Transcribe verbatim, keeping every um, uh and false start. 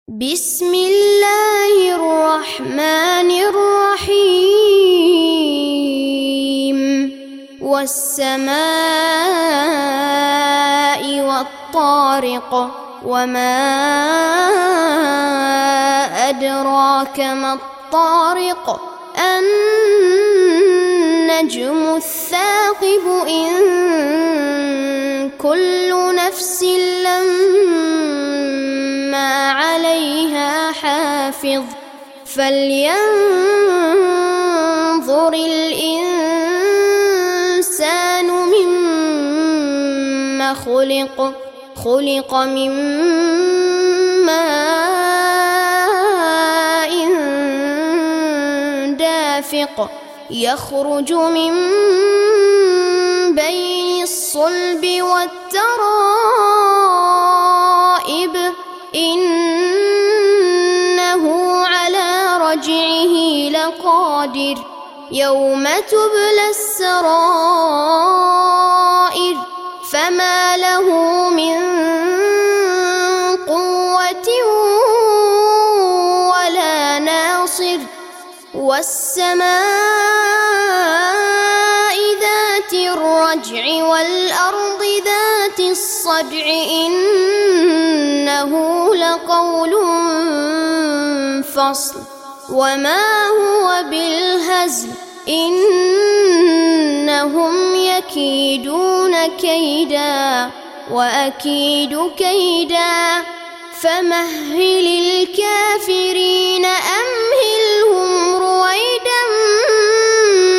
بسم الله الرحمن الرحيم والسماء والطارق وما أدراك ما الطارق النجم الثاقب إن كل نفس لما عليها حافظ فلينظر الإنسان مما خلق خلق من ماء دافق يخرج من بين الصلب والترائب إنه على رجعه لقادر يوم تبلى السرائر فما له من قوة ولا ناصر والسماء ذات الرجع والأرض ذات الصدع إنه لقول فصل وما هو بالهزل إنهم يكيدون كيدا وأكيد كيدا فمهل الكافرين أمهل